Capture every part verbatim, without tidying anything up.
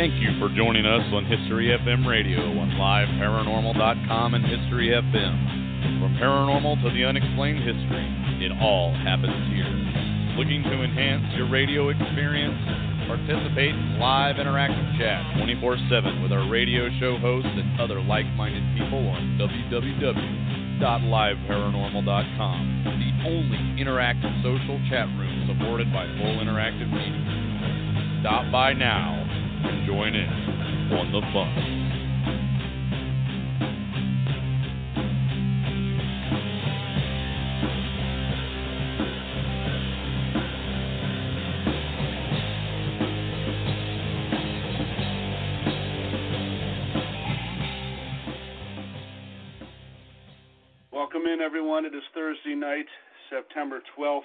Thank you for joining us on History F M Radio on live paranormal dot com and History F M. From paranormal to the unexplained history, it all happens here. Looking to enhance your radio experience? Participate in live interactive chat twenty-four seven with our radio show hosts and other like-minded people on w w w dot live paranormal dot com, the only interactive social chat room supported by full interactive media. Stop by now and join in on the fun. Welcome in, everyone. It is Thursday night, September twelfth,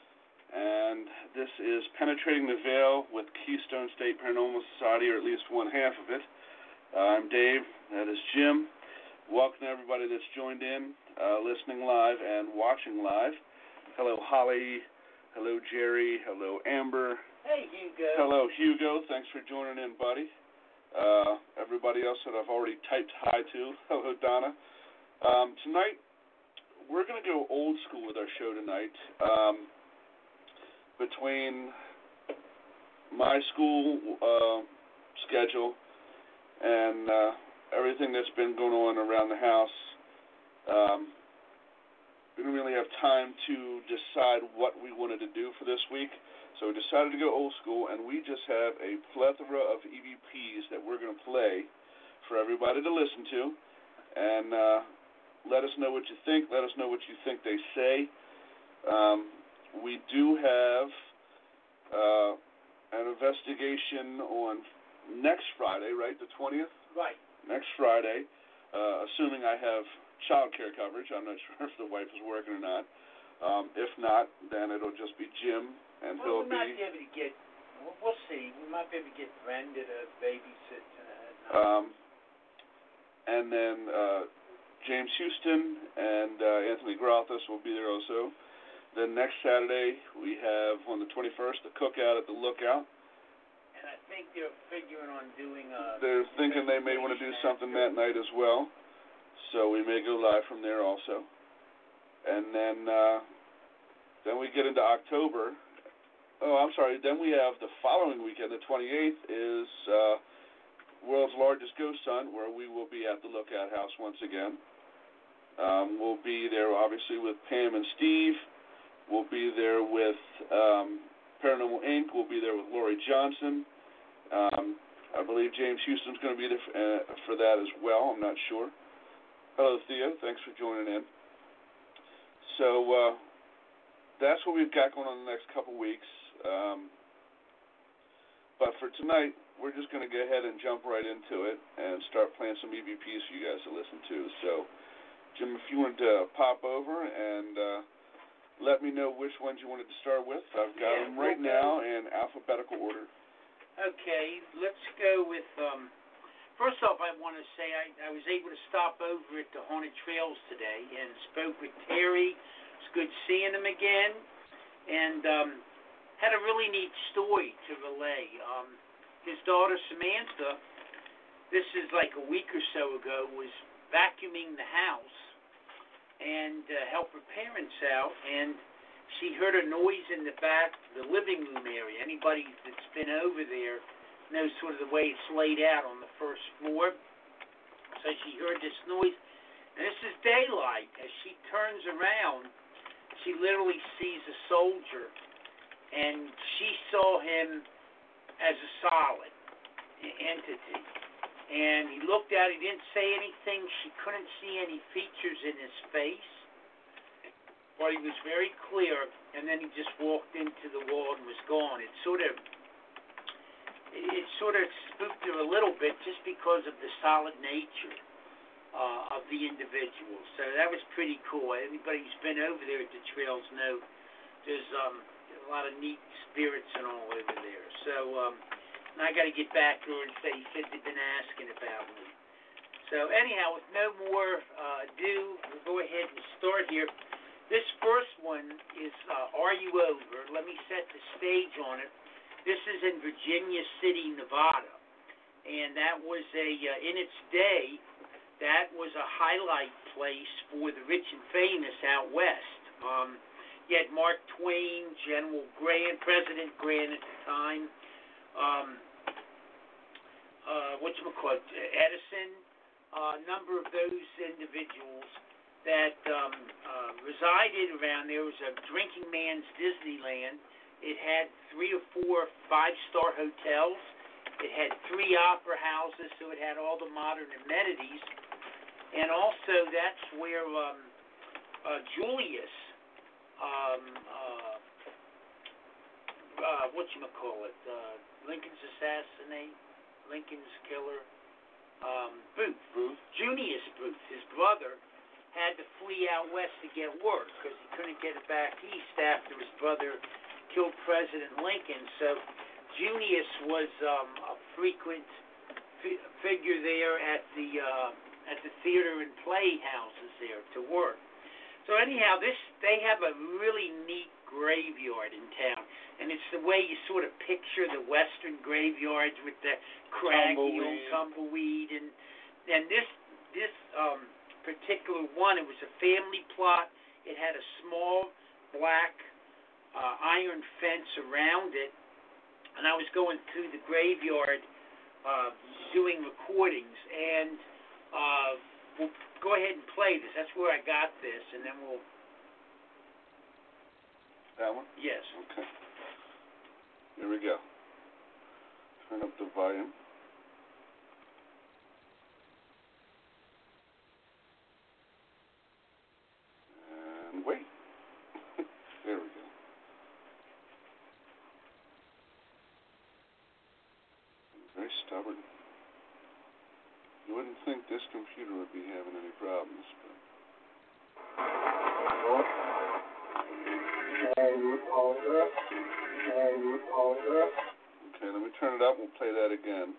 and this is Penetrating the Veil with Keystone State Paranormal Society, or at least one half of it. Uh, I'm Dave. That is Jim. Welcome to everybody that's joined in, uh, listening live and watching live. Hello, Holly. Hello, Jerry. Hello, Amber. Hey, Hugo. Hello, Hugo. Thanks for joining in, buddy. Uh, everybody else that I've already typed hi to. Hello, Donna. Um, tonight, we're going to go old school with our show tonight. Um, between my school uh, schedule and uh, everything that's been going on around the house, um, we didn't really have time to decide what we wanted to do for this week. So we decided to go old school, and we just have a plethora of E V Ps that we're going to play for everybody to listen to. And uh, let us know what you think. Let us know what you think they say. Um, we do have uh, an investigation on next Friday, right, the twentieth? Right. Next Friday, uh, assuming I have child care coverage. I'm not sure if the wife is working or not. Um, if not, then it'll just be Jim, and well, he'll we might be... be able to get, we'll, we'll see, we might be able to get Brenda to babysit tonight. Um, and then... Uh, James Houston and uh, Anthony Grothus will be there also. Then next Saturday, we have, on the twenty-first, the cookout at the Lookout. And I think they're figuring on doing a... They're thinking they may want to do something that night as well. So we may go live from there also. And then uh, then we get into October. Oh, I'm sorry. Then we have the following weekend, the twenty-eighth, is uh, World's Largest Ghost Hunt, where we will be at the Lookout House once again. Um, we'll be there, obviously, with Pam and Steve. We'll be there with um, Paranormal Incorporated. We'll be there with Lori Johnson. Um, I believe James Houston's going to be there for, uh, for that as well. I'm not sure. Hello, Theo. Thanks for joining in. So uh, that's what we've got going on the next couple weeks. Um, but for tonight, we're just going to go ahead and jump right into it and start playing some E V Ps for you guys to listen to. So, Jim, if you wanted to pop over and uh, let me know which ones you wanted to start with. I've got Yeah, them right we'll now in alphabetical order. Okay, let's go with, um, first off, I want to say I, I was able to stop over at the Haunted Trails today and spoke with Terry. It's good seeing him again. And um, had a really neat story to relay. Um, his daughter, Samantha, this is like a week or so ago, was vacuuming the house and uh, help her parents out, and she heard a noise in the back, the living room area. Anybody that's been over there knows sort of the way it's laid out on the first floor. So she heard this noise, and this is daylight. As she turns around, she literally sees a soldier, and she saw him as a solid entity. And he looked at it, he didn't say anything. She couldn't see any features in his face. But he was very clear, and then he just walked into the wall and was gone. It sort of it sort of spooked her a little bit just because of the solid nature uh, of the individual. So that was pretty cool. Anybody who's been over there at the trails know there's um, a lot of neat spirits and all over there. So um, and I got to get back to her and say, he said they've been asking about me. So anyhow, with no more uh, ado, we'll go ahead and start here. This first one is uh, Are You Over? Let me set the stage on it. This is in Virginia City, Nevada. and that was a uh, in its day, that was a highlight place for the rich and famous out west. Um, you had Mark Twain, General Grant, President Grant at the time, um, uh, whatchamacallit, Edison, uh, a number of those individuals that um, uh, resided around there. It was a drinking man's Disneyland. It had three or four five-star hotels. It had three opera houses, so it had all the modern amenities. And also, that's where um, uh, Julius, um, uh, uh, whatchamacallit, uh, Lincoln's assassinate, Lincoln's killer, um, Booth. Booth. Junius Booth, his brother, had to flee out west to get work because he couldn't get it back east after his brother killed President Lincoln. So Junius was um, a frequent fi- figure there at the uh, at the theater and play houses there to work. So anyhow, this they have a really neat graveyard in town, and it's the way you sort of picture the western graveyards with the craggy Tumbleweed. old tumbleweed, and and this this um, particular one, it was a family plot. It had a small black uh, iron fence around it, and I was going through the graveyard uh, doing recordings, and uh, we'll go ahead and play this. That's where I got this, and then we'll... That one? Yes. Okay. Here we go. Turn up the volume. And wait. There we go. Very stubborn. You wouldn't think this computer would be having any problems, but... Okay, let me turn it up and we'll play that again.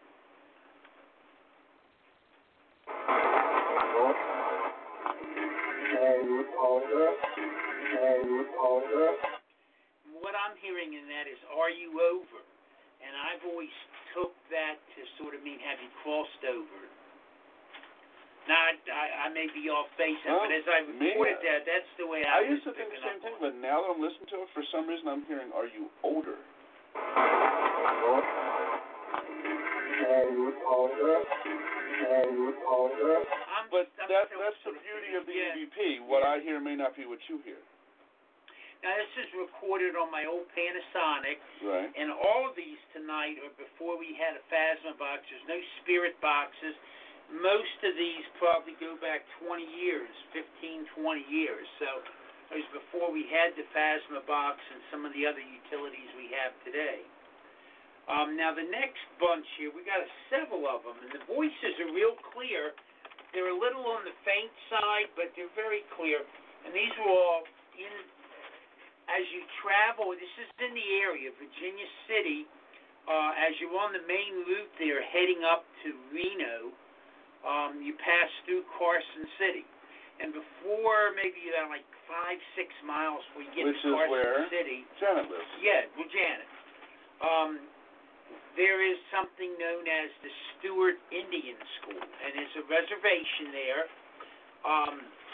What I'm hearing in that is, are you over? And I've always took that to sort of mean, have you crossed over? Now, I, I, I may be off base, Well, but as I me, recorded uh, that, that's the way I, I was used to think the picking same up thing, on. but now that I'm listening to it, for some reason I'm hearing, are you older? I'm, But I'm that, still that's the sort of beauty thinking, of the yeah. E V P. What Yeah. I hear may not be what you hear. Now, this is recorded on my old Panasonic, Right. and all of these tonight are before we had a Phasma box. There's no Spirit boxes. Most of these probably go back twenty years, fifteen, twenty years. So it was before we had the Phasma box and some of the other utilities we have today. Um, now, the next bunch here, we got several of them, and the voices are real clear. They're a little on the faint side, but they're very clear. And these were all in, as you travel, this is in the area, Virginia City, uh, as you're on the main route there heading up to Reno, um, you pass through Carson City. And before, maybe uh, like five, six miles before you get Which to is Carson where City. Janet lives. Yeah, well, Janet. Um, there is something known as the Stewart Indian School, and it's a reservation there. Um,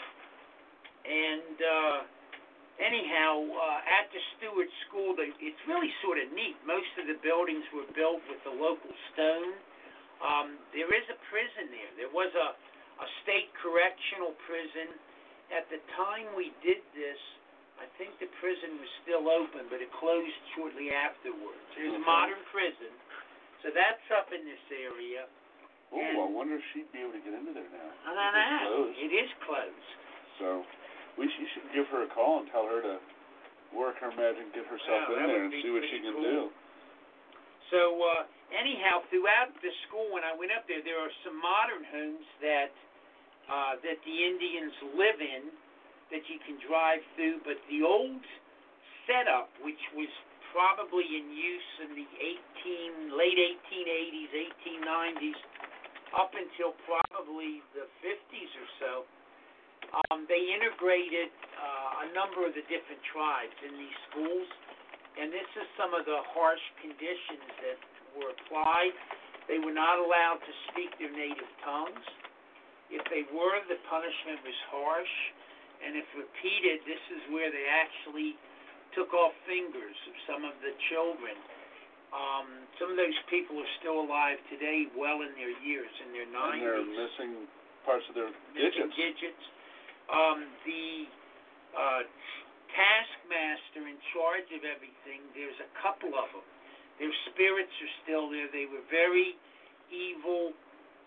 and uh, anyhow, uh, at the Stewart School, they, it's really sort of neat. Most of the buildings were built with the local stone. Um, there is a prison there. There was a, a state correctional prison. At the time we did this, I think the prison was still open, but it closed shortly afterwards. There's a Okay. modern prison, so that's up in this area. Oh, And- I wonder if she'd be able to get into there now. I don't It's know. closed. It is closed. So we should, you should give her a call and tell her to work her magic and get herself Wow, in that there would and be see what she pretty can cool. do. So uh, anyhow, throughout the school, when I went up there, there are some modern homes that uh, that the Indians live in that you can drive through, but the old setup, which was probably in use in the eighteen late eighteen eighties, eighteen nineties, up until probably the fifties or so, um, they integrated uh, a number of the different tribes in these schools, and this is some of the harsh conditions that were applied. They were not allowed to speak their native tongues. If they were, the punishment was harsh. And if repeated, this is where they actually took off fingers of some of the children. Um, some of those people are still alive today, well in their years, in their nineties. And they're missing parts of their missing digits. digits. Um, the uh, taskmaster in charge of everything, there's a couple of them. Their spirits are still there. They were very evil,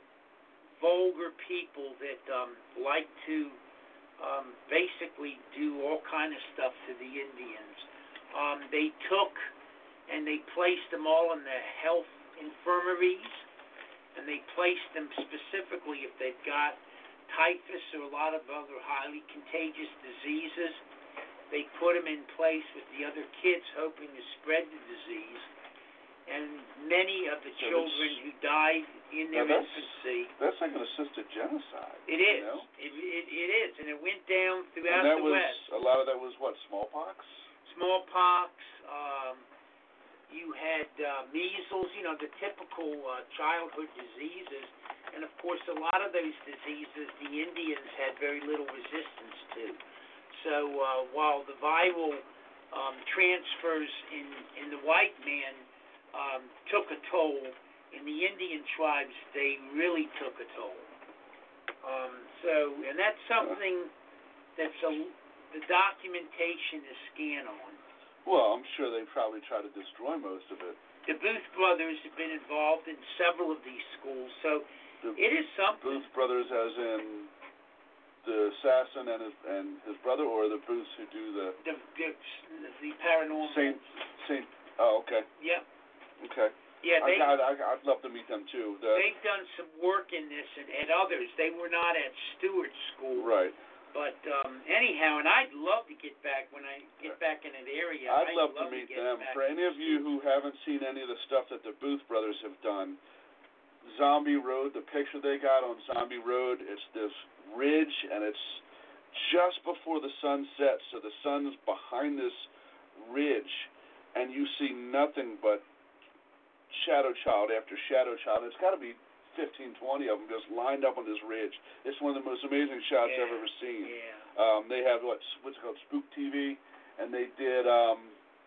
vulgar people that um, like to um, basically do all kind of stuff to the Indians. Um, they took and they placed them all in the health infirmaries, and they placed them specifically if they've got typhus or a lot of other highly contagious diseases. They put them in place with the other kids, hoping to spread the disease. And many of the So children who died in their that's, infancy. That's like an assisted genocide. It is. You know? It, it, it is, and it went down throughout and that the was, West. A lot of that was what, smallpox? Smallpox. Um, you had uh, measles. You know, the typical uh, childhood diseases. And of course, a lot of those diseases the Indians had very little resistance to. So uh, while the viral um, transfers in in the white man um, took a toll, in the Indian tribes they really took a toll. Um, so, and that's something that's a, the documentation is scant on. Well, I'm sure they probably try to destroy most of it. The Booth brothers have been involved in several of these schools, so The it is something. Booth brothers, as in the assassin and his and his brother, or the Booths who do the The, the, the paranormal. Saint Saint. Oh, okay, Yep. okay. Yeah, they, I, I'd, I'd love to meet them too. The, they've done some work in this and, and others. They were not at Stewart School. right. But um, anyhow, and I'd love to get back when I get back in an area. I'd, I'd love, love to meet get them. back For any of you who haven't seen any of the stuff that the Booth brothers have done, Zombie Road, the picture they got on Zombie Road, it's this ridge, and it's just before the sun sets, so the sun's behind this ridge, and you see nothing but shadow child after shadow child. It's got to be fifteen, twenty of them just lined up on this ridge. It's one of the most amazing shots yeah. I've ever seen. Yeah. Um, they have what's what's it called, Spook T V, and they did um,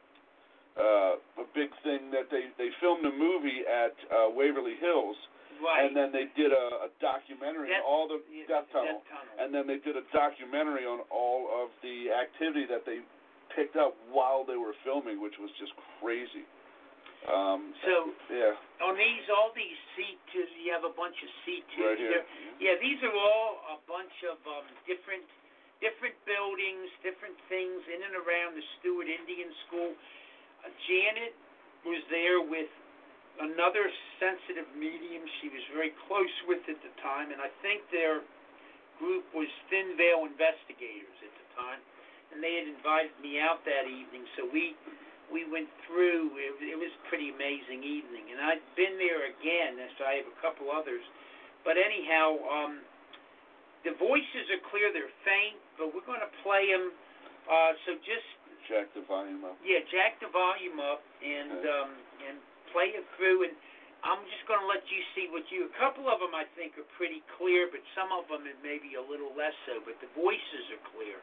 uh, a big thing that they, they filmed a movie at uh, Waverly Hills, Right. and then they did a, a documentary Death, on all the yeah, Death Tunnel, Death Tunnel. and then they did a documentary on all of the activity that they picked up while they were filming, which was just crazy. Um, so, yeah. on these, all these C twos, you have a bunch of C twos Right here. there. Yeah, these are all a bunch of um, different different buildings, different things in and around the Stewart Indian School. Uh, Janet was there with another sensitive medium she was very close with at the time, and I think their group was Thin Veil Investigators at the time, and they had invited me out that evening, so we we went through. It, it was a pretty amazing evening, and I've been there again, so I have a couple others. But anyhow, um, the voices are clear, they're faint, but we're going to play them, uh, so just... Jack the volume up. Yeah, jack the volume up, and okay. um, and play it through, and I'm just going to let you see what you... A couple of them I think are pretty clear, but some of them it may be a little less so, but the voices are clear.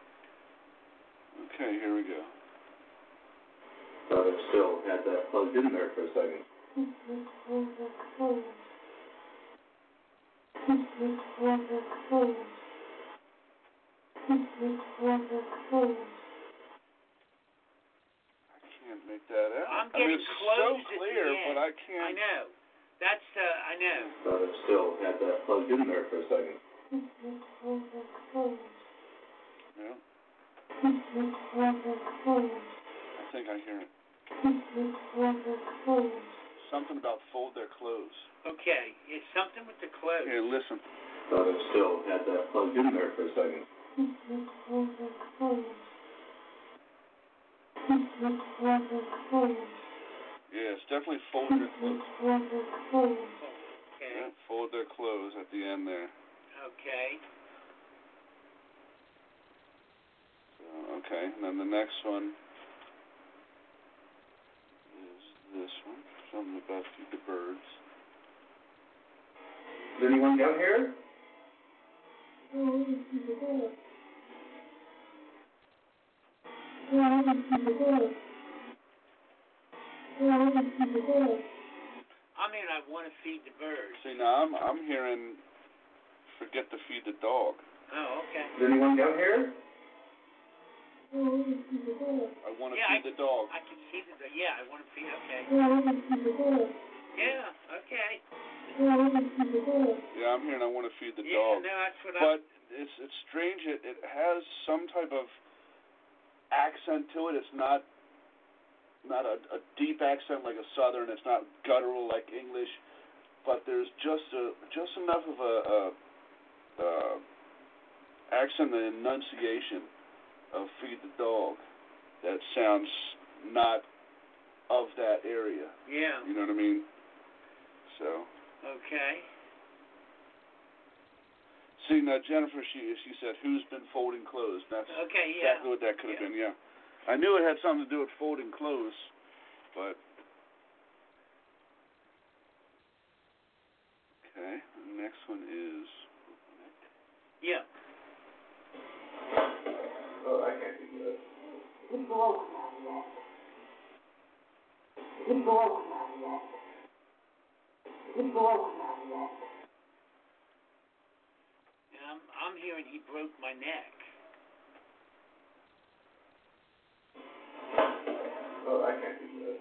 Okay, here we go. But I still had that plugged in there for a second. I can't make that out. I'm I mean, getting it's close so clear, at the end. but I can't. I know. That's, uh, I know. But I still had that plugged in there for a second. Yeah. I think I hear it. Something about fold their clothes. Okay, it's something with the clothes. Here, listen. But I still had that plugged in there for a second. Yeah, it's definitely fold their clothes. Okay. Yeah, fold their clothes at the end there. Okay. So, okay, and then the next one is this one. Something about feed the birds. Is anyone out here? I'm hearing I want to feed the birds. See, now I'm I'm hearing forget to feed the dog. Oh, okay. Is anyone out here? I want to Yeah, feed I, the dog. I can see the yeah. I want to feed. Okay. Yeah. Okay. Yeah, I'm hearing I want to feed the Yeah. dog. No, that's what I. But it's it's strange. It it has some type of accent to it. It's not not a, a deep accent like a Southern. It's not guttural like English. But there's just a just enough of a, a, a accent and enunciation of feed the dog that sounds not of that area. Yeah. You know what I mean? So. Okay. See, now Jennifer, she she said, "Who's been folding clothes?" That's Okay. Yeah. exactly what that could have Yeah. been. Yeah, I knew it had something to do with folding clothes, but okay. The next one is. Yeah. Oh, I can't do that. And I'm I'm hearing he broke my neck. Oh, I can't do that.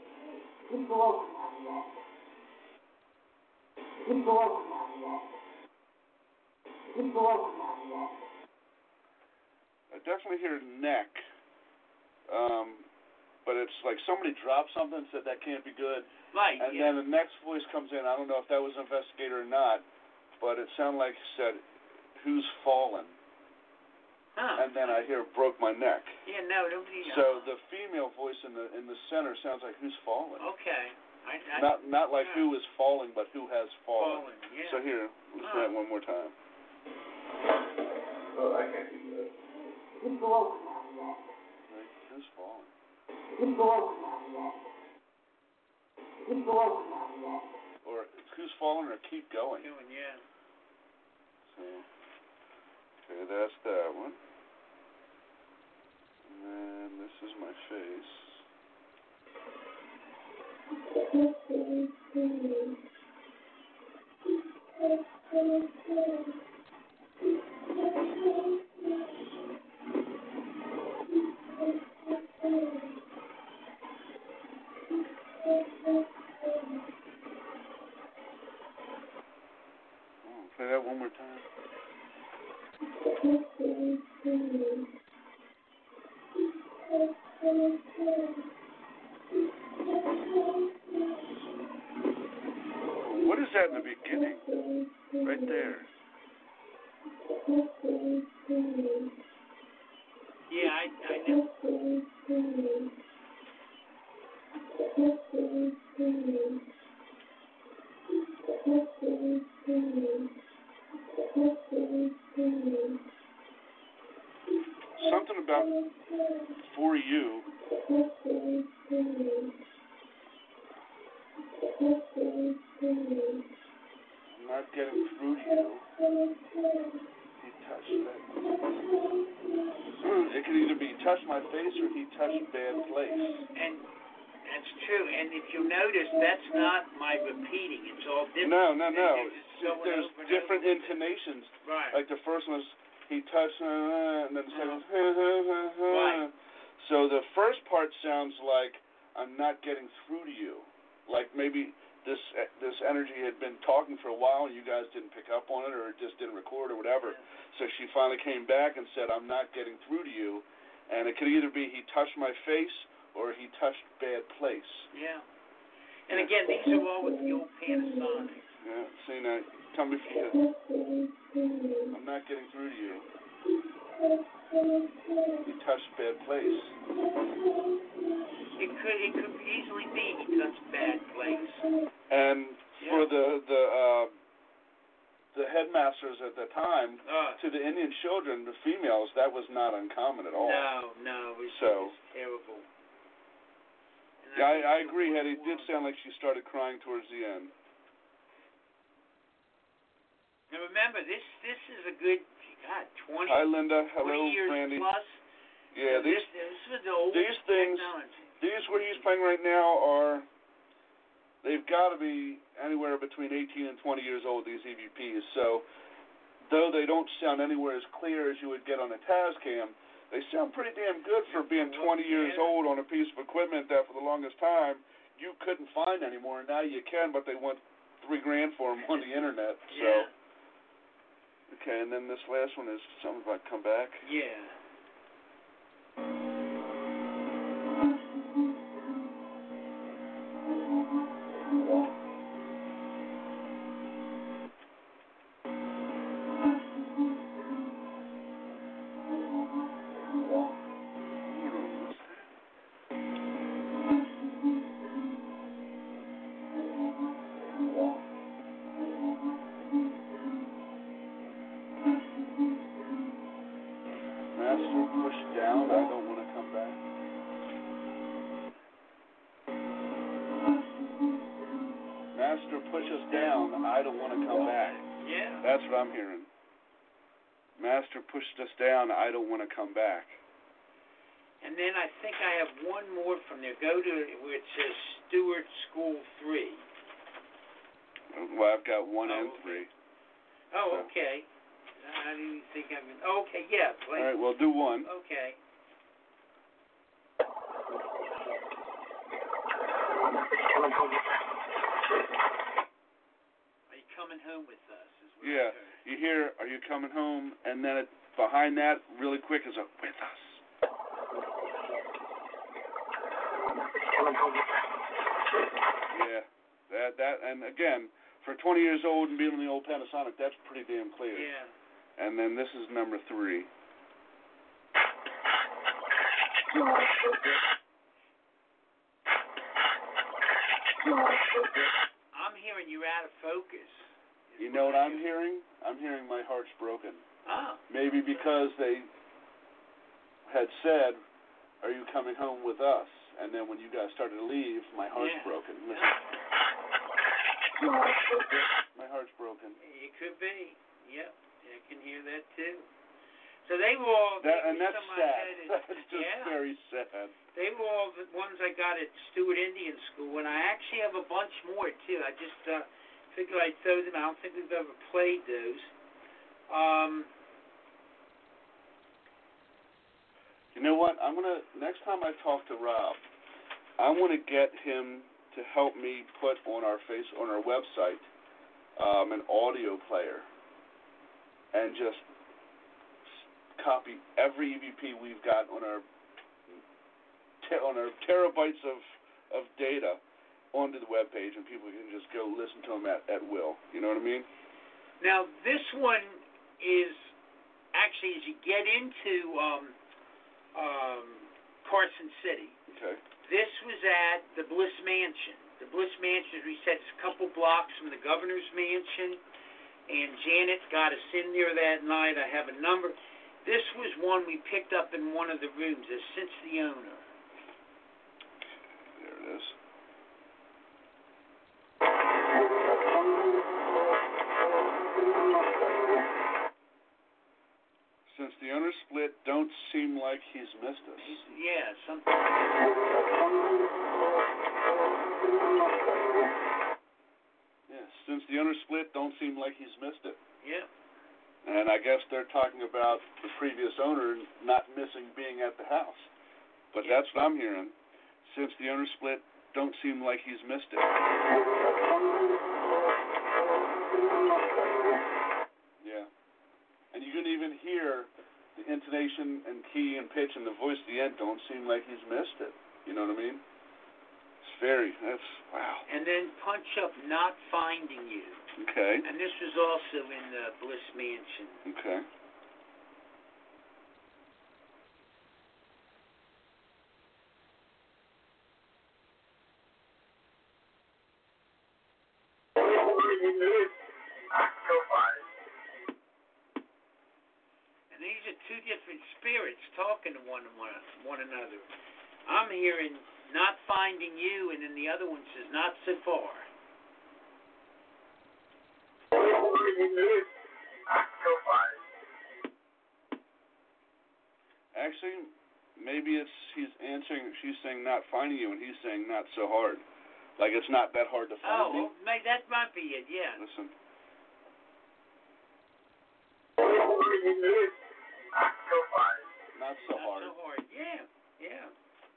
I definitely hear neck, um, but it's like somebody dropped something and said that can't be good, Right. and Yeah. then the next voice comes in. I don't know if that was an investigator or not, but it sounded like it said, "Who's fallen?" Huh. And then I hear "broke my neck." Yeah. No. Nobody. So the female voice in the in the center sounds like "who's fallen." Okay. I. I Not not like yeah. who is falling, but who has fallen. Fallen. Yeah. So here, listen to Huh. that one more time. Oh, I can't do that. Like, who's fallen? Or who's fallen, or keep going. Doing. Yeah. So, okay, that's that one. And then this is my face. Oh, play that one more time. Oh, what is that in the beginning? Right there. Yeah. I. I know. Something about for you. I'm not getting through to you. He touched that. It could either be touched my face or he touched bad place. And that's true. And if you notice, that's not my repeating. It's all different. No, no, no. They're just going There's over and different over with it. intonations. Right. Like the first one was he touched, uh, and then the second Uh-huh. was, Right. So the first part sounds like I'm not getting through to you. Like maybe this this energy had been talking for a while and you guys didn't pick up on it or it just didn't record or whatever. Yeah. So she finally came back and said, "I'm not getting through to you." And it could either be he touched my face or he touched bad place. Yeah. And again, these are all with the old Panasonic. Yeah, see now, tell me if you I'm not getting through to you. He touched bad place. It could it could easily be he touched bad place. And Yeah. for the the uh, the headmasters at the time, Uh, to the Indian children, the females, that was not uncommon at all. no, no, it was, So- it was terrible. And Yeah, think I, I the agree, one- Hetty. It did sound like she started crying towards the end. Now remember, this this is a good, God, twenty, Hi, Linda. Hello, twenty years Randy. plus. Yeah, So these this, this was the old these things, technology. these where he's playing right now are, they've got to be anywhere between eighteen and twenty years old, these E V Ps. So, though they don't sound anywhere as clear as you would get on a Tascam, they sound pretty damn good for being twenty years old on a piece of equipment that for the longest time you couldn't find anymore. Now you can, but they want three grand for them on the internet. So, Yeah. okay, and then this last one is something about come back. Yeah. Master push down, I don't want to come back. Master push us down, I don't want to come back. Yeah. That's what I'm hearing. Master pushed us down, I don't want to come back. And then I think I have one more from there. Go to where it says Stewart School three. Well, I've got one Oh, and okay. three. Oh, okay. I didn't think I mean. Okay, yeah. Play. All right, well, do one. Okay. Are you coming home with us? Is what Yeah, I heard. you hear, are you coming home? And then it, behind that, really quick, is a with us. Yeah, that, that, and again, for twenty years old and being in the old Panasonic, that's pretty damn clear. Yeah. And then this is number three. I'm hearing you out of focus. You know what I'm hearing? I'm hearing my heart's broken. Oh. Maybe because they had said, are you coming home with us? And then when you guys started to leave, my heart's Yeah. broken. Listen. My heart's broken. It could be. Yep. I can hear that too. So they were all. That, they and were that's some I sad. had at- That's just yeah. very sad. They were all the ones I got at Stewart Indian School, and I actually have a bunch more too. I just uh, figured I'd throw them out. I don't think we've ever played those. Um, You know what? I'm gonna next time I talk to Rob, I want to get him to help me put on our face on our website um, an audio player, and just copy every E V P we've got on our te- on our terabytes of of data onto the web page, and people can just go listen to them at, at will. You know what I mean? now this one is actually as you get into um, um, Carson City. Okay. This was at the Bliss Mansion. The Bliss Mansion, as we said, is a couple blocks from the governor's mansion, and Janet got us in there that night. I have a number. This was one we picked up in one of the rooms as since the owner. There it is. Since the owner split, don't seem like he's missed us. He's, yeah, something. Yeah, since the owner split, don't seem like he's missed it. Yeah. And I guess they're talking about the previous owner not missing being at the house. But Yeah. that's what I'm hearing. Since the owner split, don't seem like he's missed it. Yeah. And you can even hear the intonation and key and pitch and the voice at the end don't seem like he's missed it. You know what I mean? It's very, that's, wow. And then punch up Not Finding You. Okay. And this was also in the Bliss Mansion. Okay. And these are two different spirits talking to one, one, one another. I'm hearing Not Finding You, and then the other one says Not So Far. Actually, maybe it's he's answering. She's saying not finding you, and he's saying not so hard. Like it's not that hard to find Oh, me. well, may, that might be it. Yeah. Listen. Not so Not hard. so hard. Yeah. Yeah.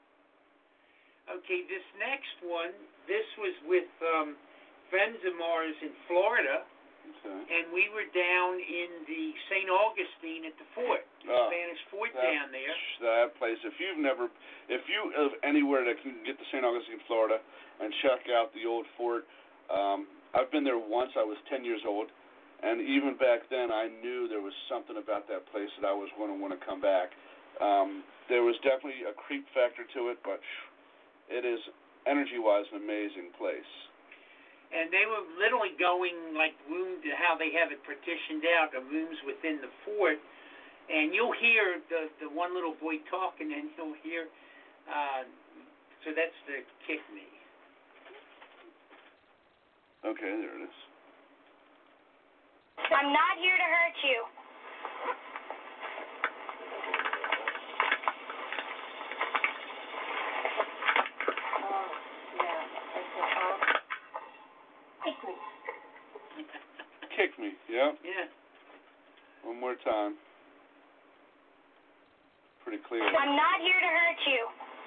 Okay, this next one, this was with um, friends of ours in Florida, Okay. and we were down in the Saint Augustine at the fort, the Oh, Spanish fort that, down there. That place. If you've never, if you live anywhere that can get to Saint Augustine, Florida, and check out the old fort, um, I've been there once. I was ten years old, and even back then, I knew there was something about that place that I was going to want to come back. Um, there was definitely a creep factor to it, but it is energy-wise an amazing place. And they were literally going like room to how they have it partitioned out, the rooms within the fort. And you'll hear the the one little boy talking, and you'll hear. Uh, so that's the kick me. Okay, there it is. I'm not here to hurt you. Kick me, yeah. Yeah. One more time. Pretty clear. I'm not here to hurt you.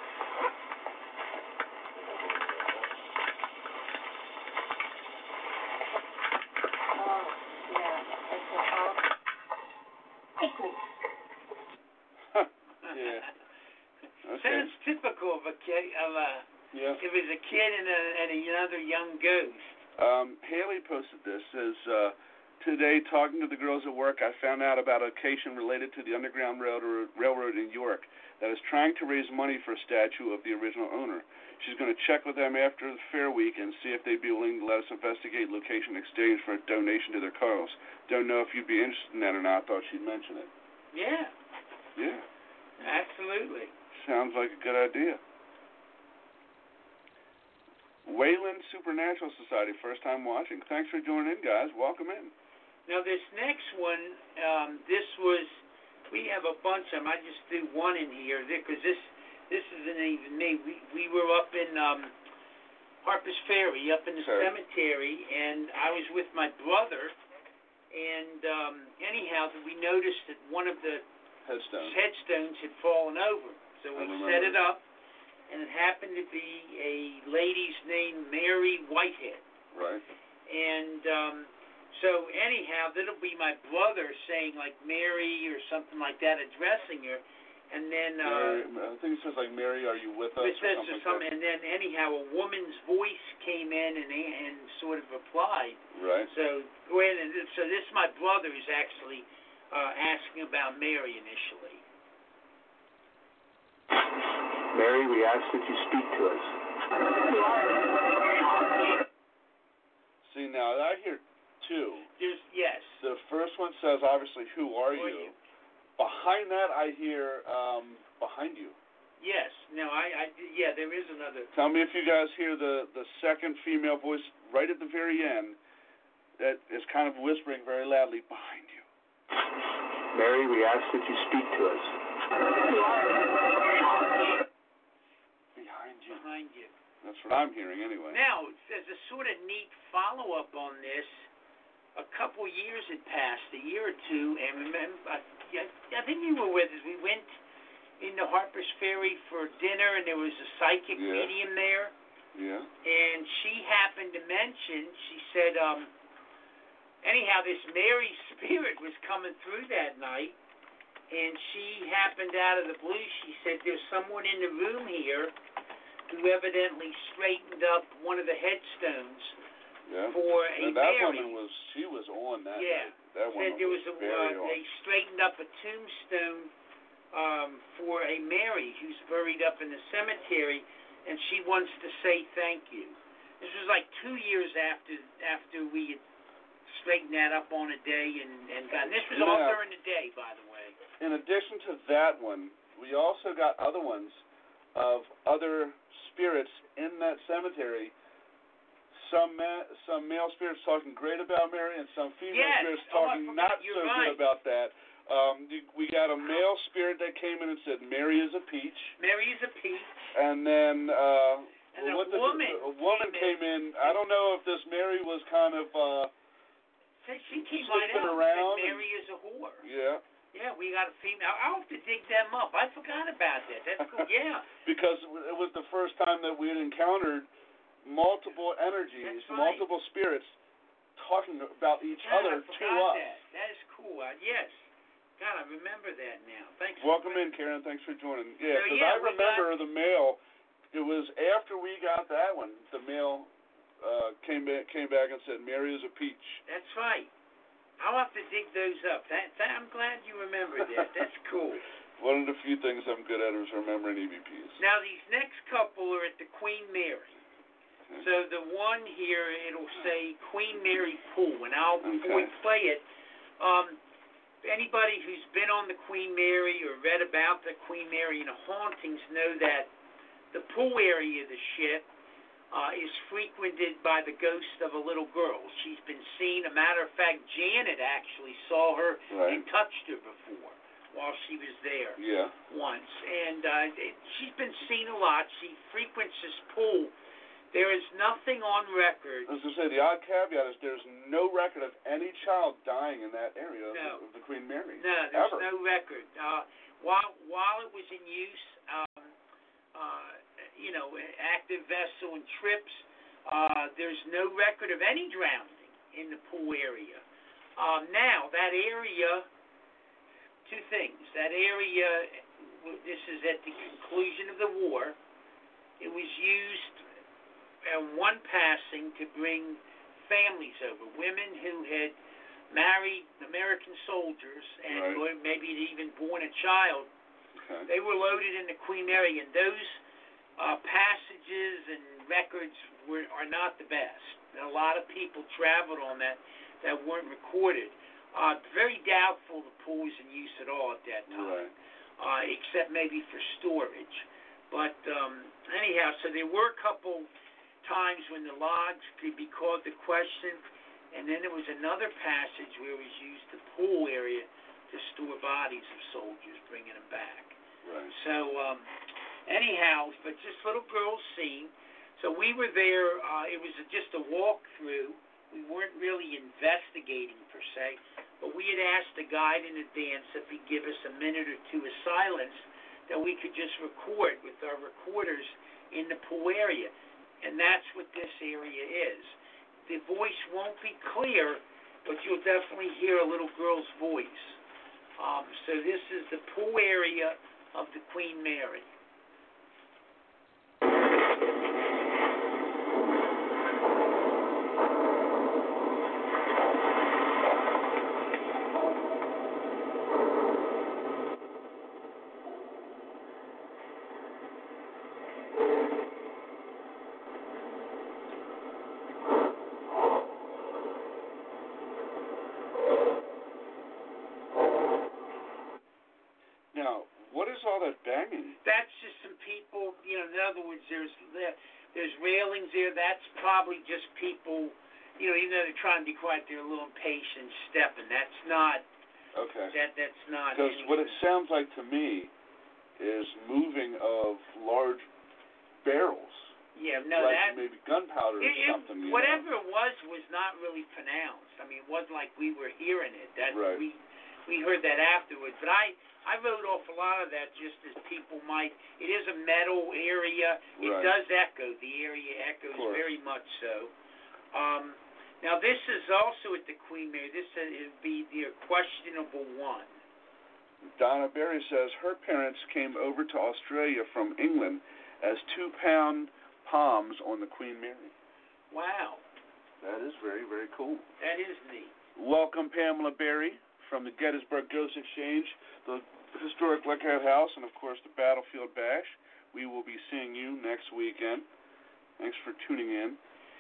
Yeah. Okay. Sounds typical of a kid, of a. Yeah. If it's a kid and, a, and another young ghost. Um, Haley posted this, says, uh, today, talking to the girls at work, I found out about a occasion related to the Underground Railroad, Railroad in York that is trying to raise money for a statue of the original owner. She's going to check with them after the fair week and see if they'd be willing to let us investigate location exchange for a donation to their cause. Don't know if you'd be interested in that or not. I thought she'd mention it. Yeah. Yeah. Absolutely. Sounds like a good idea. Wayland Supernatural Society, first time watching. Thanks for joining in, guys. Welcome in. Now, this next one, um, this was, we have a bunch of them. I just do one in here because this this isn't even me. We, we were up in um, Harper's Ferry, up in the Sorry. cemetery, and I was with my brother, and um, anyhow, we noticed that one of the Headstone. headstones had fallen over. So we I remember. set it up, and it happened to be a lady's name, Mary Whitehead. Right. And um, so anyhow, that'll be my brother saying like Mary or something like that, addressing her. And then uh, Mary, I think it says like, Mary, are you with us? with or this something or like something. that. And then anyhow, a woman's voice came in and and sort of replied. Right. So go ahead and so this my brother is actually uh, asking about Mary initially. Mary, we ask that you speak to us. See, now, I hear two. There's yes. The first one says, obviously, who are Who are you? you? Behind that, I hear, um, behind you. Yes. No, I, I yeah. There is another. Tell me if you guys hear the, the second female voice right at the very end that is kind of whispering very loudly, behind you. Mary, we ask that you speak to us. Behind you. Behind you. That's what I'm hearing anyway. Now, there's a sort of neat follow-up on this. A couple years had passed, a year or two, and remember, I, I think you were with us. We went into Harper's Ferry for dinner, and there was a psychic Yeah. medium there. Yeah. And she happened to mention, she said, um, anyhow, this Mary spirit was coming through that night, and she happened out of the blue, she said, there's someone in the room here who evidently straightened up one of the headstones Yeah. for a And that Mary. woman was, she was on that Yeah. night. That Said woman there was a, very uh, on. they straightened up a tombstone um, for a Mary who's buried up in the cemetery, and she wants to say thank you. This was like two years after after we had straightened that up on a day and, and got. And this was all Yeah. during the day, by the way. In addition to that one, we also got other ones of other spirits in that cemetery some ma- some male spirits talking great about Mary, and some female Yes. spirits Oh, I talking forgot. not You're so right. good about that. Um, you, we got a male spirit that came in and said Mary is a peach, Mary is a peach. and then uh, And a what the, woman a woman came came in. I don't know if this Mary was kind of uh, So she came right sleeping out around and said and- Mary is a whore. yeah. Yeah, we got a female. I'll have to dig them up. I forgot about that. That's cool. Yeah. Because it was the first time that we had encountered multiple energies, That's right. multiple spirits talking about each God, other I to forgot us. that. That is cool. Uh, yes. God, I remember that now. Thanks. Welcome for in, Karen. Thanks for joining. Yeah, So, because yeah, I we remember the mail. It was after we got that one. The mail uh, came back, came back and said, "Mary is a peach." That's right. I'll have to dig those up. That, that I'm glad you remembered that. That's cool. One of the few things I'm good at is remembering E V Ps. Now these next couple are at the Queen Mary. Okay. So the one here, it'll say Queen Mary Pool, and I'll Okay. play it. Um, anybody who's been on the Queen Mary or read about the Queen Mary and the hauntings know that the pool area of the ship uh, is frequented by the ghost of a little girl. She's been seen. A matter of fact, Janet actually saw her Right. and touched her before while she was there Yeah. once. And uh, it, she's been seen a lot. She frequents this pool. There is nothing on record. I was going to say, the odd caveat is there's no record of any child dying in that area of, No. the, of the Queen Mary. No, there's ever. no record. Uh, while while it was in use, um, uh, you know, active vessel and trips, uh, there's no record of any drowning in the pool area. Um, now, that area, two things. That area, this is at the conclusion of the war. It was used in one passing to bring families over, women who had married American soldiers and Right. or maybe had even born a child. Okay. They were loaded into Queen Mary, and those uh, passages and records were are not the best. And a lot of people traveled on that that weren't recorded. Uh, very doubtful the pool was in use at all at that time, Right. uh, except maybe for storage. But um, anyhow, so there were a couple times when the logs could be called to question, and then there was another passage where it was used the pool area to store bodies of soldiers, bringing them back. Right. So, um, anyhow, but just little girls seen. So we were there. Uh, it was just a walkthrough. We weren't really investigating per se, but we had asked the guide in advance if he'd give us a minute or two of silence that we could just record with our recorders in the pool area, and that's what this area is. The voice won't be clear, but you'll definitely hear a little girl's voice. Um, so this is the pool area of the Queen Mary. Now, what is all that banging? That's just some people, you know, in other words, there's there's railings there. That's probably just people, you know, even though they're trying to be quiet, they're a little impatient stepping. That's not, Okay. that that's not. Because what it anything. sounds like to me is moving of large barrels, Yeah, no, like that. maybe gunpowder or It, it, something. You whatever know? it was was not really pronounced. I mean, it wasn't like we were hearing it. That Right. we we heard that afterwards. But I I wrote off a lot of that just as people might. It is a metal area. It Right. does echo. The area echoes Of course. very much so. Um, now this is also at the Queen Mary. This would be the questionable one. Donna Berry says her parents came over to Australia from England as two-pound palms on the Queen Mary. Wow, That is very, very cool. that is neat. Welcome, Pamela Berry, from the Gettysburg Ghost Exchange, the historic Lookout House, and, of course, the Battlefield Bash. We will be seeing you next weekend. Thanks for tuning in.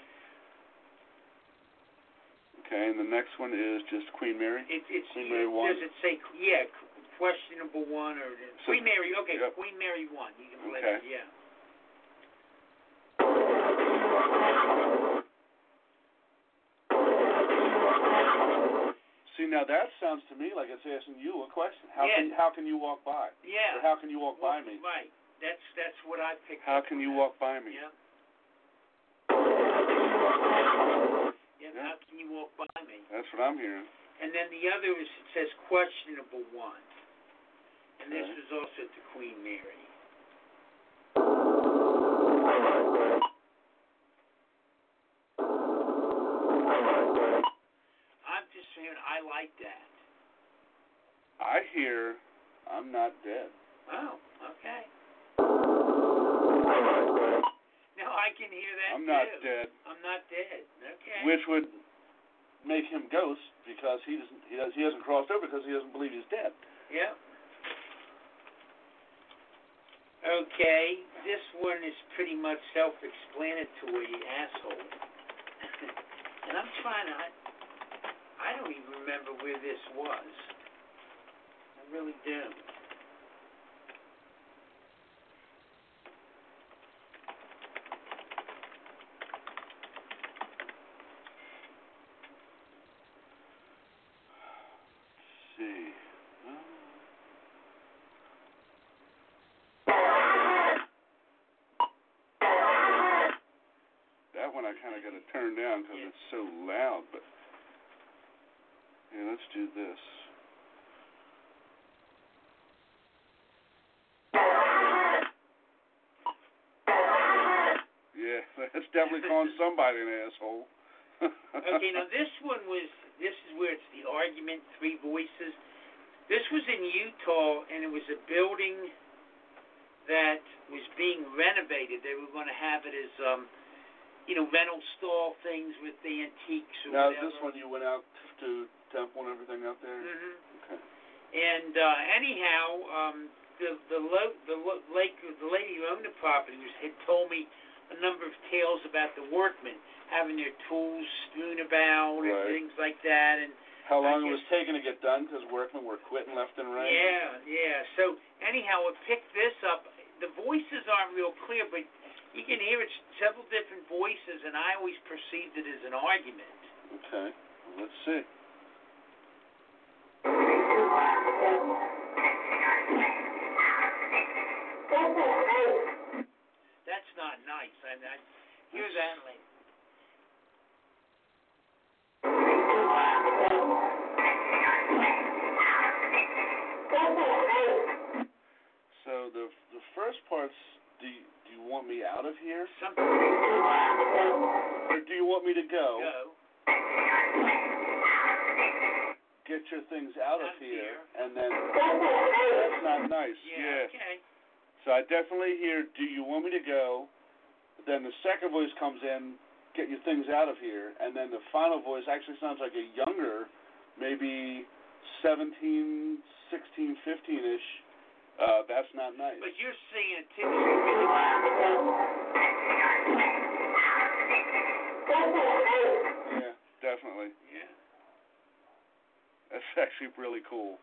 Okay, and the next one is just Queen Mary. It, it's Queen Mary one. Does it say yeah? Questionable one or So- Queen Mary? Okay, yep. Queen Mary one. You can play Okay. that. Yeah. See, now that sounds to me like it's asking you a question. How Yeah. can how can you walk by? Yeah. Or how can you walk well, by me? Right. That's that's what I picked How up can on you that. walk by me? Yeah. Yeah, Yeah. how can you walk by me? That's what I'm hearing. And then the other is, it says questionable one. And this Okay. was also to Queen Mary. I'm just saying, I like that. I hear I'm not dead. Oh, okay. No, I can hear that I'm too. not dead. I'm not dead. Okay. Which would make him ghost because he doesn't he does he hasn't crossed over because he doesn't believe he's dead. Yeah. Okay, this one is pretty much self-explanatory, asshole. And I'm trying to, I, I don't even remember where this was. I really don't. Let's see. That one I kind of got to turn down because Yeah. it's so loud. But yeah, let's do this. Yeah, that's definitely calling somebody an asshole. Okay, now this one was, this is where it's the argument, three voices. This was in Utah, and it was a building that was being renovated. They were going to have it as, um, you know, rental stall things with the antiques or Now, whatever. is this when you went out to Temple and everything out there? Mm-hmm. Okay. And uh, anyhow, um, the the lo- the lo- lake the lady who owned the property was, had told me a number of tales about the workmen having their tools strewn about Right. and things like that. And How long I it was taking to get done because workmen were quitting left and right? yeah, yeah. So anyhow, I picked this up. The voices aren't real clear, but you can hear it's several different voices, and I always perceived it as an argument. Okay. Well, let's see. That's not nice. I, I hear that like. So the the first part's, do you, do you want me out of here? Something. Or do you want me to go, Go. get your things out of Out here, here. and then that's not nice. Yeah. Okay. So I definitely hear, do you want me to go? Then the second voice comes in, get your things out of here, and then the final voice actually sounds like a younger, maybe seventeen, sixteen, fifteen-ish. Uh, that's not nice. But you're seeing it too. Yeah, definitely. Yeah. That's actually really cool.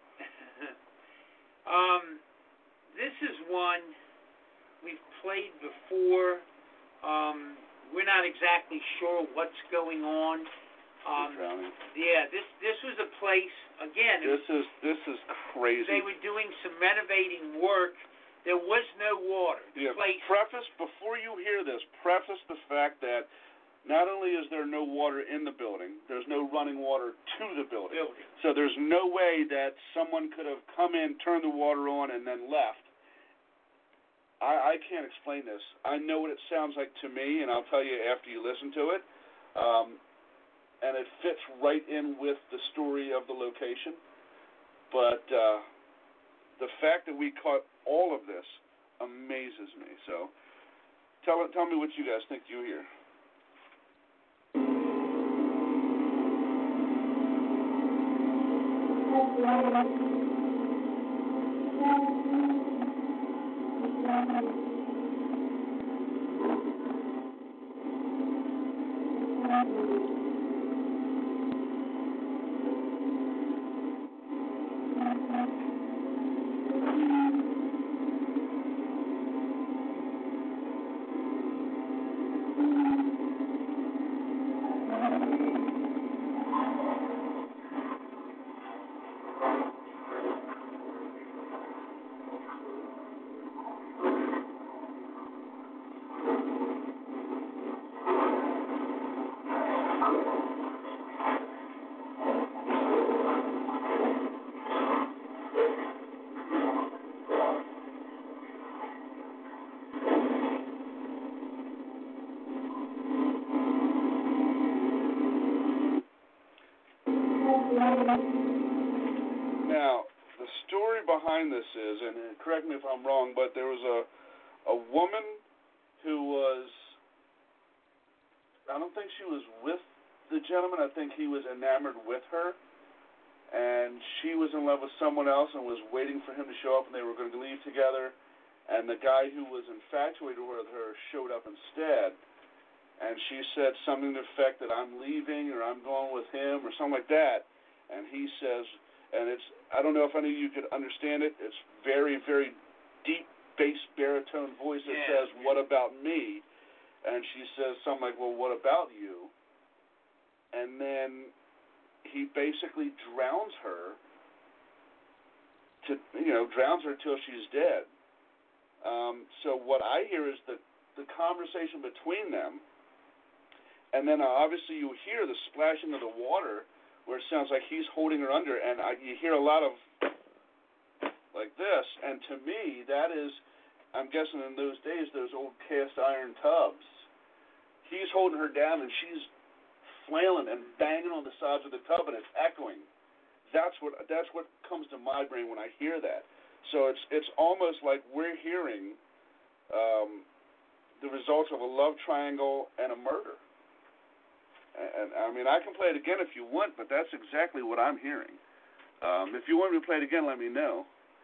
um, this is one we've played before. Um, we're not exactly sure what's going on. Um, Drowning. yeah, this this was a place again. It This is this is crazy. They were doing some renovating work. There was no water. The Yeah, place. preface, before you hear this, preface the fact that not only is there no water in the building, there's no running water to the building. building. So there's no way that someone could have come in, turned the water on, and then left. I, I can't explain this. I know what it sounds like to me, and I'll tell you after you listen to it. Um, and it fits right in with the story of the location. But uh, the fact that we caught all of this amazes me. So tell tell me what you guys think you hear. this is, and correct me if I'm wrong, but there was a a woman who was, I don't think she was with the gentleman. I think he was enamored with her, and she was in love with someone else and was waiting for him to show up, and they were going to leave together. And the guy who was infatuated with her showed up instead, and she said something to the effect that I'm leaving or I'm going with him or something like that. And he says, and it's, I don't know if any of you could understand it, it's very, very deep bass baritone voice that yeah. says, what about me? And she says something like, well, what about you? And then he basically drowns her, to you know, drowns her till she's dead. Um, so what I hear is the, the conversation between them, and then uh, obviously you hear the splashing of the water, where it sounds like he's holding her under, and I, you hear a lot of like this, and to me, that is, I'm guessing in those days, those old cast iron tubs. He's holding her down, and she's flailing and banging on the sides of the tub, and it's echoing. That's what that's what comes to my brain when I hear that. So it's it's almost like we're hearing um, the results of a love triangle and a murder. And, I mean, I can play it again if you want, but that's exactly what I'm hearing. Um, if you want me to play it again, let me know.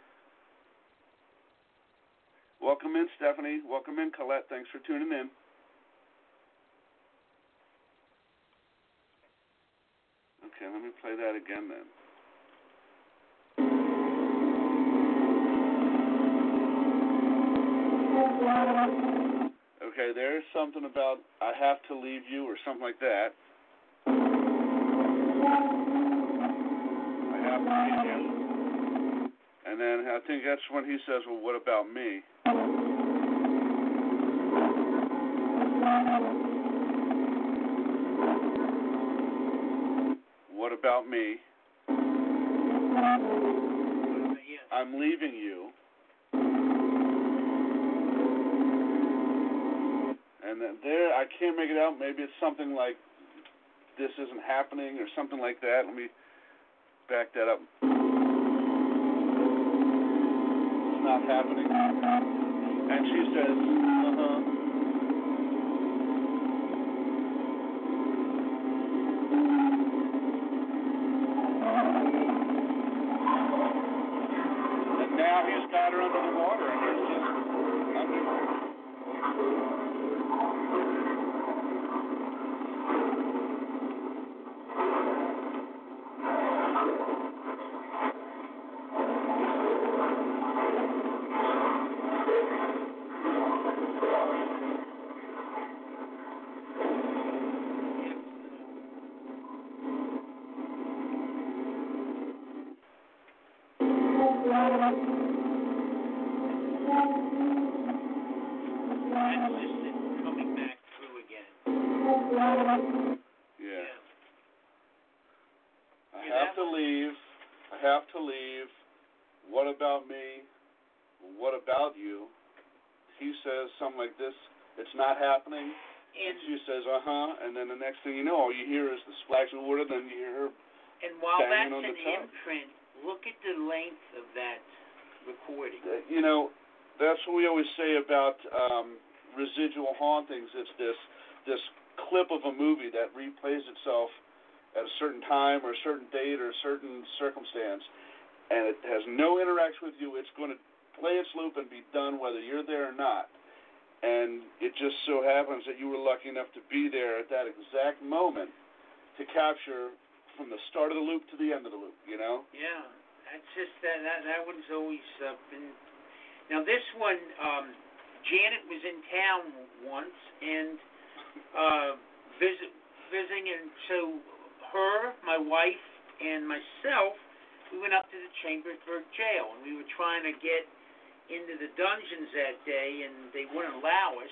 Welcome in, Stephanie. Welcome in, Colette. Thanks for tuning in. Okay, let me play that again then. Okay, there's something about I have to leave you or something like that. I have to leave you. And then I think that's when he says, well, what about me? What about me? I'm leaving you. And then there, I can't make it out. Maybe it's something like this isn't happening or something like that. Let me back that up. It's not happening. And she says, uh-huh. And now he's got her under the water, and he's just under. Something like this, it's not happening. And, and she says, uh-huh, and then the next thing you know, all you hear is the splash of water, then you hear her and while banging that's on the an tub. imprint, look at the length of that recording. Uh, you know, that's what we always say about um, residual hauntings. It's this this clip of a movie that replays itself at a certain time or a certain date or a certain circumstance, and it has no interaction with you. It's going to play its loop and be done whether you're there or not. And it just so happens that you were lucky enough to be there at that exact moment to capture from the start of the loop to the end of the loop, you know? Yeah, that's just that that, that one's always uh, been. Now this one, um, Janet was in town once and uh, visit visiting, and so her, my wife, and myself, we went up to the Chambersburg jail, and we were trying to get into the dungeons that day, and they wouldn't allow us.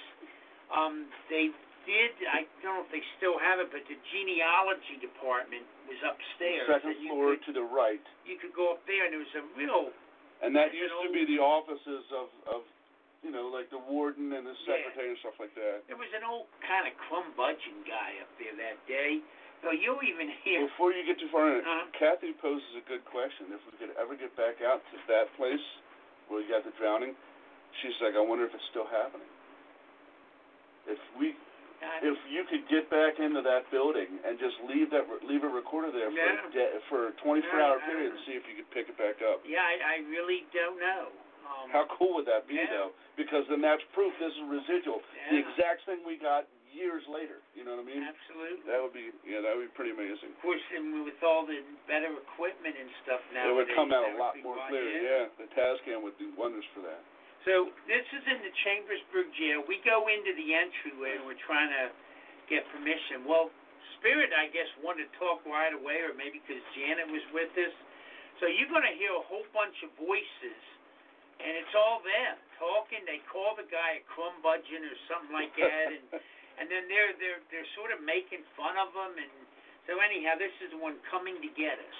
Um, they did, I don't know if they still have it, but the genealogy department was upstairs. Second floor could, to the right. You could go up there, and there was a real... And that used to be the offices of, of, you know, like the warden and the secretary yeah. and stuff like that. There was an old kind of clumbudgeon guy up there that day. So you'll even hear... Before you get too far in, uh-huh. Kathy poses a good question. If we could ever get back out to that place... where we got the drowning. She's like, I wonder if it's still happening. If we, if you could get back into that building and just leave that leave a recorder there for Yeah. a de- for a twenty-four hour Yeah, period and see if you could pick it back up. Yeah, I, I really don't know. Um, How cool would that be, yeah. though? Because then that's proof this is residual. The Yeah. exact thing we got years later. You know what I mean? Absolutely. That would be, yeah, that would be pretty amazing. Of course, and with all the better equipment and stuff now, It would come out a that lot would be more why- clear. Yeah. Yeah, the Tascam would do wonders for that. So this is in the Chambersburg jail. We go into the entryway and we're trying to get permission. Well, Spirit, I guess, wanted to talk right away, or maybe because Janet was with us. So you're going to hear a whole bunch of voices, and it's all them talking. They call the guy a crumbudgeon or something like that, and and then they're they're they're sort of making fun of him. And so anyhow, this is the one coming to get us.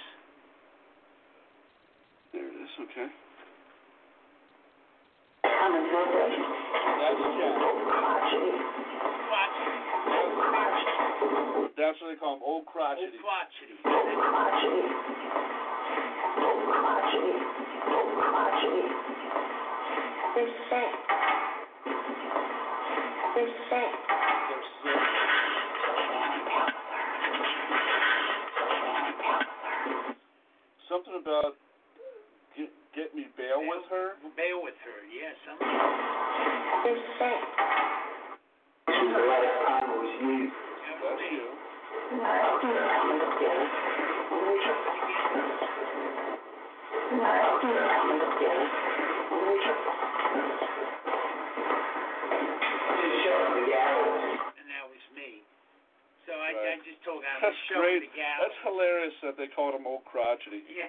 There it is. Okay. Coming to a break. That's Jack. Watch That's what they call him, old crotchety. Old crotchety. Crotchety. Old crotchety. Old crotchety. They're sick. They're sick. They're sick. Something about get, get me bail with her. Bail with her, yeah. Something. They're sick. The last time it was you. That's you. No, they're coming to get us. Only trouble. No, they're coming to get us. Only trouble. Just showing the gallows. And that was me. So I, Right. I just told him I That's was showing great. the gallows. That's hilarious that they called him old crotchety. Yeah.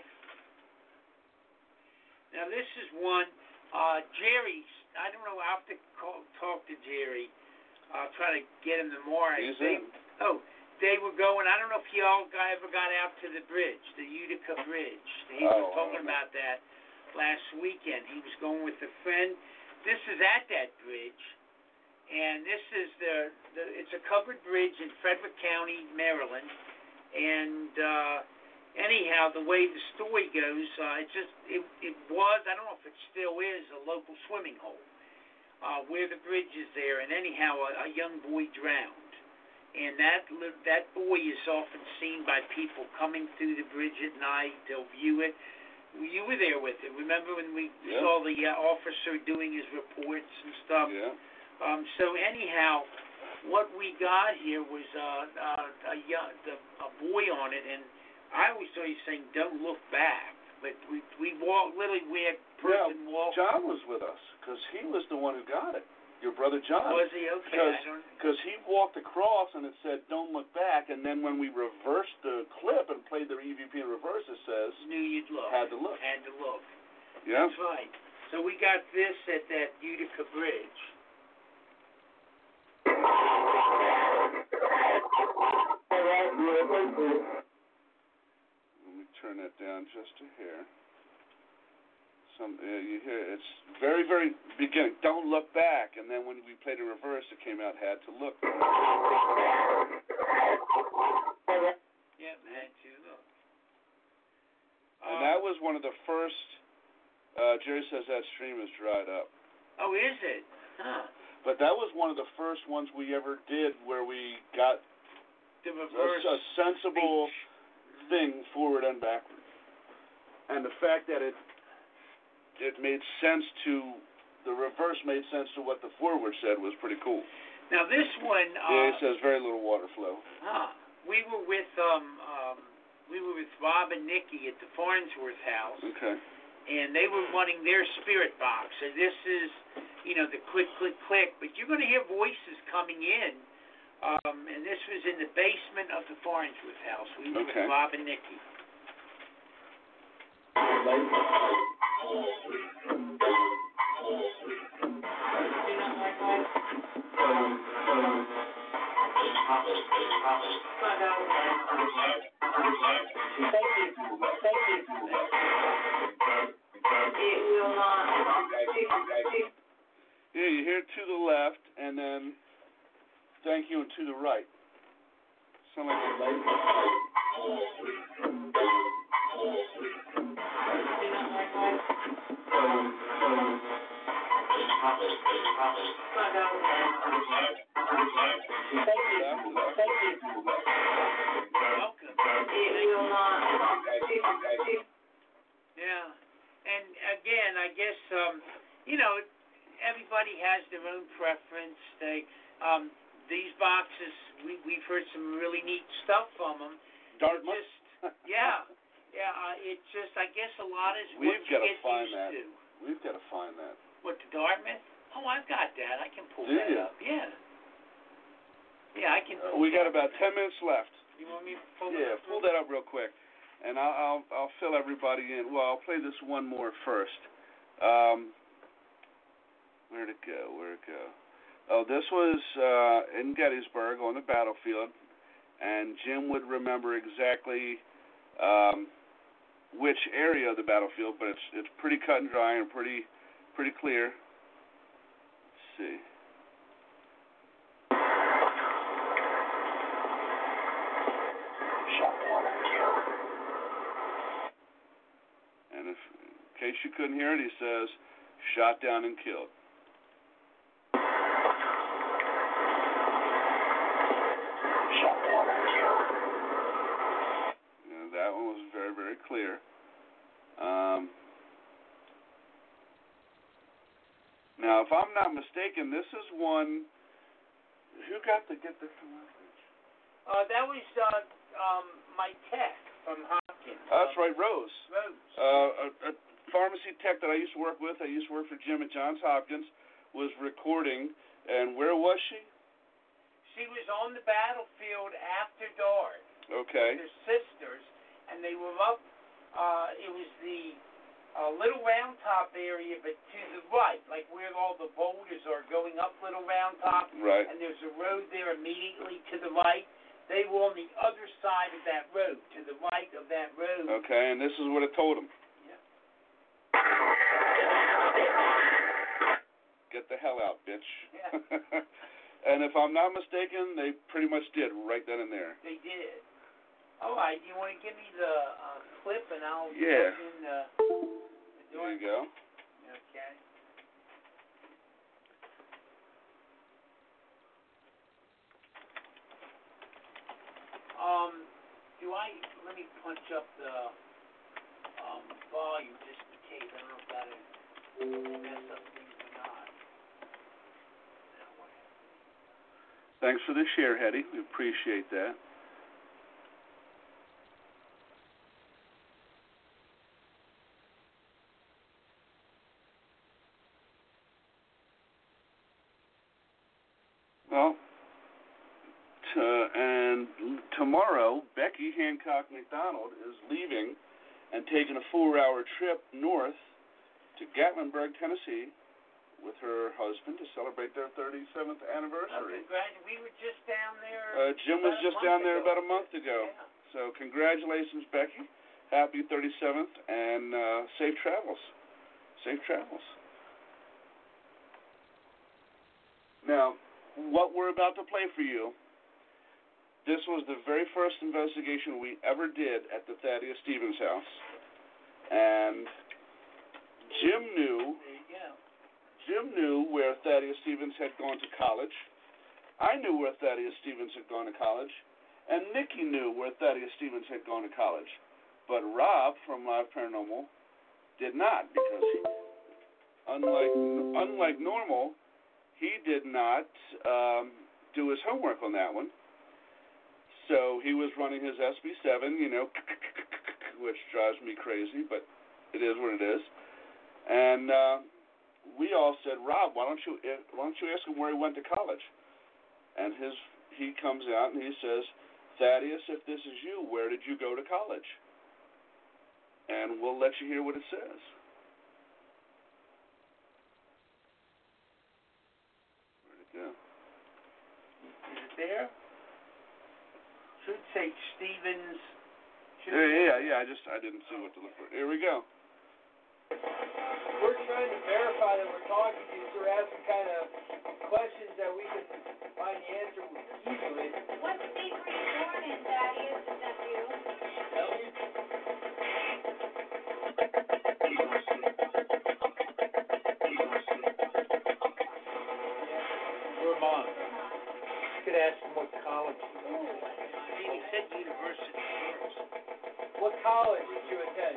Now this is one, uh, Jerry, I don't know, I'll have to call, talk to Jerry. I'll try to get him tomorrow. He's they, in. Oh, they were going, I don't know if y'all guy ever got out to the bridge, the Utica Bridge. He was Oh, talking I don't know. about that last weekend. He was going with a friend. This is at that bridge. And this is the, the it's a covered bridge in Frederick County, Maryland. And uh, anyhow, the way the story goes, uh, it just it it was I don't know if it still is a local swimming hole uh, where the bridge is there. And anyhow, a, a young boy drowned. And that li- that boy is often seen by people coming through the bridge at night. They'll view it. You were there with it. Remember when we Yeah. saw the uh, officer doing his reports and stuff? Yeah. Um, so anyhow, what we got here was uh, uh, a young, the, a boy on it, and I always thought he was saying, "Don't look back." But we we walked literally where a person walked. John was with us because he was the one who got it. Your brother John. Was he okay? Because I don't. because he walked across and it said, "Don't look back," and then when we reversed the clip and played the E V P in reverse, it says, Knew you'd look. "Had to look." Had to look. Yeah. That's right. So we got this at that Utica Bridge. Let me turn that down just a hair. Some uh, you hear it's very very beginning. Don't look back, and then when we played in reverse, it came out had to look. Yep, had to look. And Uh, that was one of the first. Uh, Jerry says that stream is dried up. Oh, is it? Huh. But that was one of the first ones we ever did where we got The a, reverse. a sensible speech. thing forward and backward. And the fact that it it made sense to the reverse made sense to what the forward said was pretty cool. Now this one. Uh, yeah, it says very little water flow. Huh. We were with um um we were with Bob and Nikki at the Farnsworth house, Okay. and they were running their spirit box. So this is, you know, the click click click. But you're going to hear voices coming in. Um, and this was in the basement of the Farnsworth house. We were Okay. with Bob and Nikki. Yeah, you hear it to the left, and then thank you, and to the right. Sound like a light. Thank you. Thank you. Welcome. Yeah. And again, I guess, um, you know, everybody has their own preference. They, um, these boxes, we, we've heard some really neat stuff from them. Dartmouth? Just, yeah. Yeah, uh, it's just, I guess a lot is We've what you gotta get find used that. to. We've got to find that. What, the Dartmouth? Oh, I've got that. I can pull Do that you? up. Yeah. Yeah, I can Uh, pull we got that about up. ten minutes left. You want me to pull Yeah, it up? pull that up real quick, and I'll, I'll I'll fill everybody in. Well, I'll play this one more first. Um, where'd it go? Where'd it go? Oh, this was uh, in Gettysburg on the battlefield, and Jim would remember exactly um, which area of the battlefield, but it's it's pretty cut and dry and pretty pretty clear. Let's see. And if, in case you couldn't hear it, he says, shot down and killed. Shot down and killed. And that one was very, very clear. Um, now, if I'm not mistaken, this is one. Who got the get this one? Uh, that was uh, um, my tech from Hopkins. Oh, that's right, Rose. Rose. Uh, a, a pharmacy tech that I used to work with, I used to work for Jim at Johns Hopkins, was recording, and where was she? She was on the battlefield after dark. Okay. With her sisters, and they were up, uh, it was the uh, Little Round Top area, but to the right, like where all the boulders are going up Little Round Top, Right. and there's a road there immediately to the right. They were on the other side of that road, to the right of that road. Okay, and this is what it told him. Yeah. Get the hell out, bitch. Yeah. And if I'm not mistaken, they pretty much did right then and there. They did. All right, you want to give me the uh, clip, and I'll Yeah. put in the, the There you go. Okay. Um, do I, let me punch up the um, volume just in case. I don't know if that'll mess up things or not. Now what happened? Thanks for the share, Hetty. We appreciate that. Well, t- and tomorrow, Becky Hancock McDonald is leaving and taking a four-hour trip north to Gatlinburg, Tennessee, with her husband to celebrate their thirty-seventh anniversary. Oh, congrats. We were just down there. Uh, Jim was about a just month down there ago. about a month ago. Yeah. So congratulations, Becky. Happy thirty-seventh, and uh, safe travels. Safe travels. Now, what we're about to play for you, this was the very first investigation we ever did at the Thaddeus Stevens house. And Jim knew, There you go. Jim knew where Thaddeus Stevens had gone to college. I knew where Thaddeus Stevens had gone to college. And Nikki knew where Thaddeus Stevens had gone to college. But Rob from Live Paranormal did not, because he, unlike unlike normal, he did not um, do his homework on that one. So he was running his S B seven, you know, which drives me crazy, but it is what it is. And uh, we all said, Rob, why don't you why don't you ask him where he went to college? And his he comes out and he says, Thaddeus, if this is you, where did you go to college? And we'll let you hear what it says. Where'd it go? Is it there? Should say Stevens. Should Yeah, yeah, yeah. I just I didn't see what to look for. Here we go. We're trying to verify that we're talking to you, so we're asking kind of questions that we can find the answer easily. What state were you born in, Thaddeus? Is that you? No, you- respond. You could ask him what college he went to. He said university first. What college did you attend?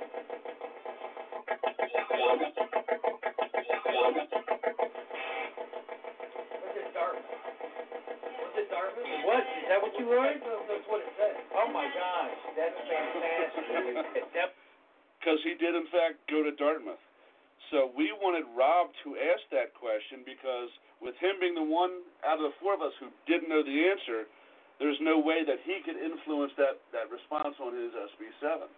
Was it Dartmouth? Was it Dartmouth? It was. Is that what you heard? That's what it said. Oh my gosh, that's fantastic. Because he did, in fact, go to Dartmouth. So we wanted Rob to ask that question because with him being the one out of the four of us who didn't know the answer, there's no way that he could influence that, that response on his S B seven.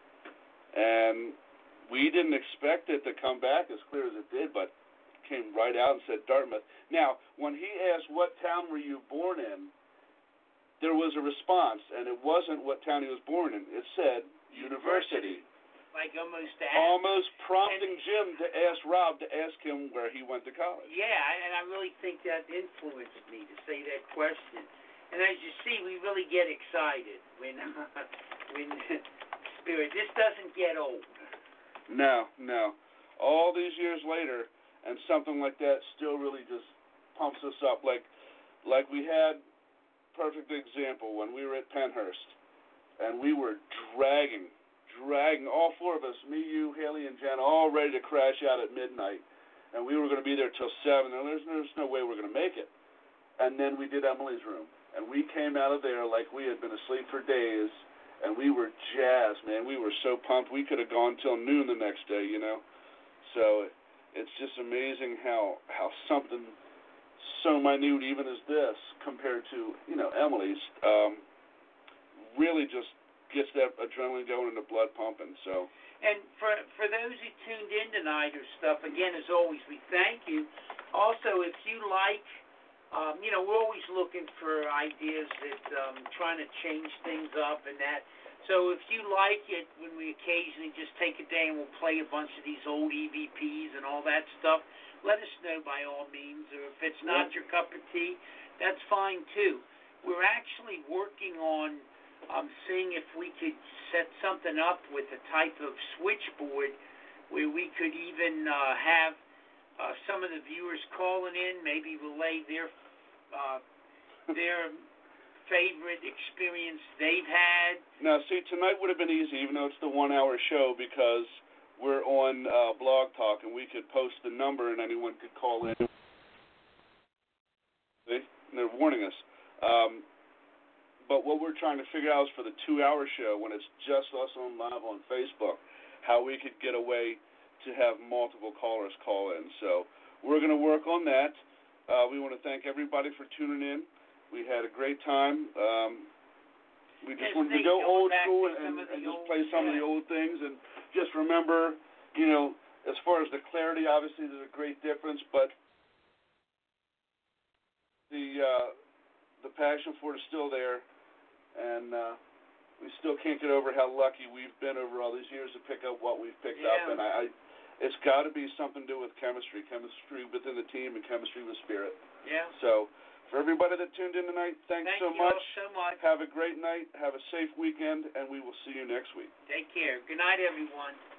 And we didn't expect it to come back as clear as it did, but it came right out and said Dartmouth. Now, when he asked what town were you born in, there was a response, and it wasn't what town he was born in. It said university. Like almost to Almost prompting and, Jim to ask Rob to ask him where he went to college. Yeah, and I really think that influenced me to say that question. And as you see, we really get excited when, when Spirit. This doesn't get old. No, no. All these years later, and something like that still really just pumps us up. Like, like we had, perfect example, when we were at Pennhurst, and we were dragging. dragging, all four of us, me, you, Haley, and Jen, all ready to crash out at midnight. And we were going to be there till seven, and there's, there's no way we're going to make it. And then we did Emily's room. And we came out of there like we had been asleep for days, and we were jazzed, man. We were so pumped. We could have gone till noon the next day, you know. So it's just amazing how, how something so minute even as this compared to, you know, Emily's, um, really just gets that adrenaline going and the blood pumping. So, and for for those who tuned in tonight or stuff, again, as always, we thank you. Also, if you like, um, you know, we're always looking for ideas that um, trying to change things up and that. So if you like it, when we occasionally just take a day and we'll play a bunch of these old E V Ps and all that stuff, let us know by all means. Or if it's not your cup of tea, that's fine too. We're actually working on Um, seeing if we could set something up with a type of switchboard where we could even uh, have uh, some of the viewers calling in, maybe relay their uh, their favorite experience they've had. Now, see, tonight would have been easy, even though it's the one-hour show, because we're on uh, Blog Talk, and we could post the number, and anyone could call in. See? And they're warning us. Um, But what we're trying to figure out is for the two-hour show, when it's just us on live on Facebook, how we could get a way to have multiple callers call in. So we're going to work on that. Uh, we want to thank everybody for tuning in. We had a great time. Um, we just It's wanted to neat go going old back school to and, some of the and just old- play some of the yeah. old things. And just remember, you know, as far as the clarity, obviously there's a great difference, but the uh, the passion for it is still there. And uh, we still can't get over how lucky we've been over all these years to pick up what we've picked Yeah. up. And I, I, it's got to be something to do with chemistry, chemistry within the team and chemistry with Spirit. Yeah. So for everybody that tuned in tonight, thanks Thank so you much. all so much. Have a great night. Have a safe weekend, and we will see you next week. Take care. Good night, everyone.